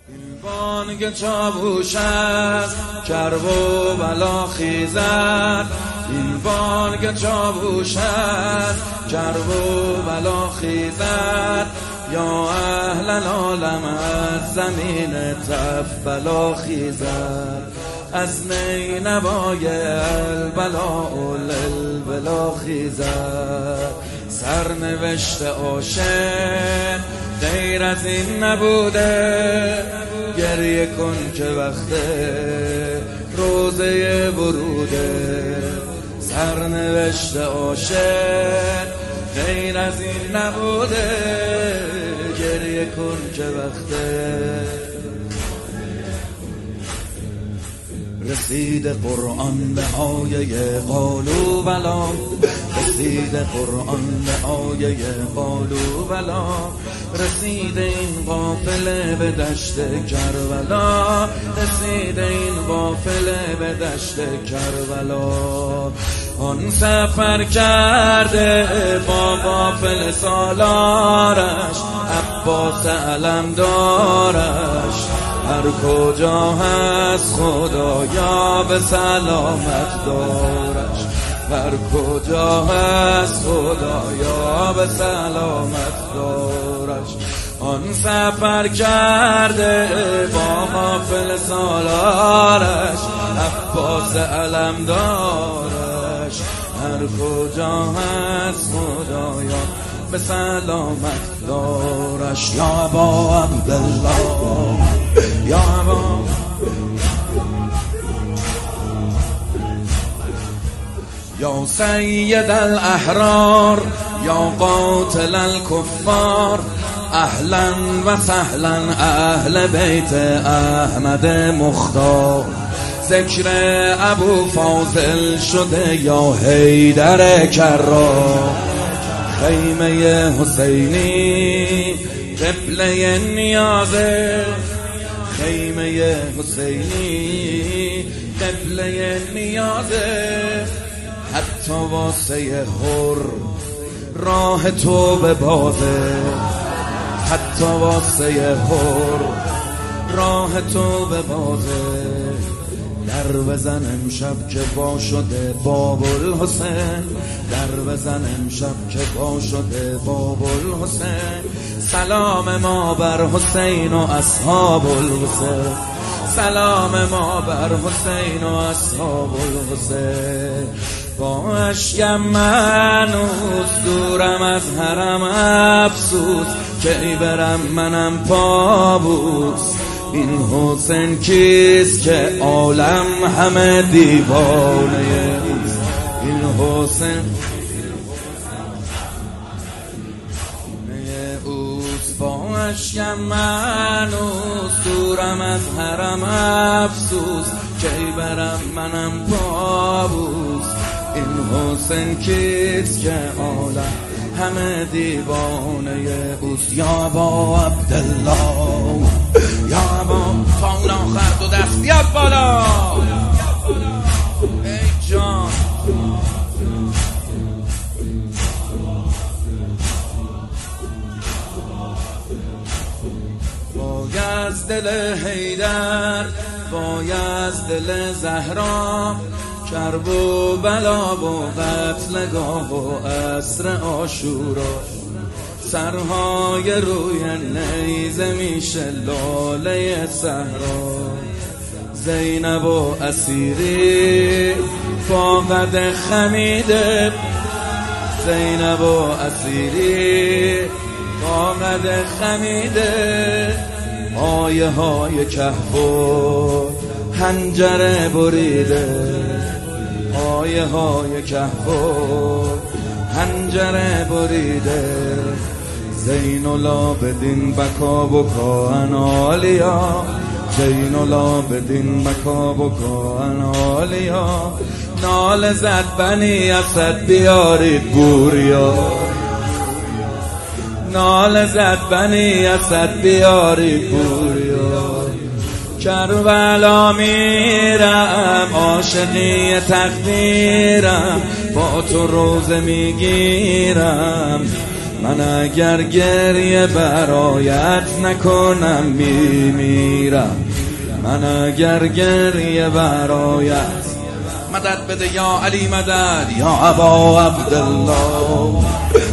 این بانگ چاووش است کرب و بلا خیزد، این بانگ چاووش است کرب و بلا خیزد، یا اهل العالم از زمین تف بلا خیزد، از نینوای البلا للبلا خیزد. سرنوشت عاشق غیر از این نبوده، گریه کن که وقت روزه وروده. سرنوشت عاشق غیر از این نبوده، گریه کن که وقت رسید قرآن به آیه قالوا بلا، رسید قرآن به آیه قالوا بلا، رسید این قافله به دشت کربلا، رسید این قافله به دشت کربلا. آن سفر کرده با قافله سالارش، عباس علمدارش، هر کجا هست خدایا به سلامت دارش، هر کجا هست خدایا به سلامت دارش. آن سفر کرده با قافله سالارش، عباس علمدارش، هر کجا هست خدایا به سلامت دارش. یا ابا عبدالله، یا ابا، یا سید الاحرار، یا قاتل الکفار، اهلا و سهلا اهل بیت احمد مختار. ذکر ابو فاضل شده یا حیدر کرار، خیمه حسینی قبله نیازه، خیمه حسینی قبله نیازه. حتی واسه حر راه تو به بازه، حتی واسه حر راه تو به بازه. در بزن امشب که با شده باب الحسین، در بزن امشب که با شده باب الحسین. سلام ما بر حسین و اصحاب الحسین، سلام ما بر حسین و اصحاب الحسین. با اشکم منوز دورم از حرم افسوس، کی برم منم پابوس. این حسین کیست که عالم همه دیوانه اوست، این حسین اوست. با اشکم منوز دورم از حرم افسوس، کی برم منم پابوس. این حسین کیست که عالم همه دیوانه اوست. یا ابا عبدالله، یا ابا، تا اون آخر دو دست بیاد بالا ای جان. وای از دل حیدر، وای از دل زهرا، کرب و بلا و قتلگاه و عصر عاشورا. سرهای روی نیزه میشه لاله صحرا. زینب و اسیری با قد خمیده، زینب و اسیری با قد خمیده. آیه های کهف و حنجره بریده، آیه های کهف و حنجره بریده. زین العابدین بکا بکا انالیا، زین العابدین بکا بکا انالیا. نال زد بنی اسد بیارید بوریا، نال زد بنی اسد بیارید بوریا. کربلا میرم عاشقی تقدیرم، با تو روزه میگیرم. من اگر گریه برایت نکنم میمیرم. میرم من اگر گریه برایت. مدد بده یا علی مدد یا ابا عبدالله.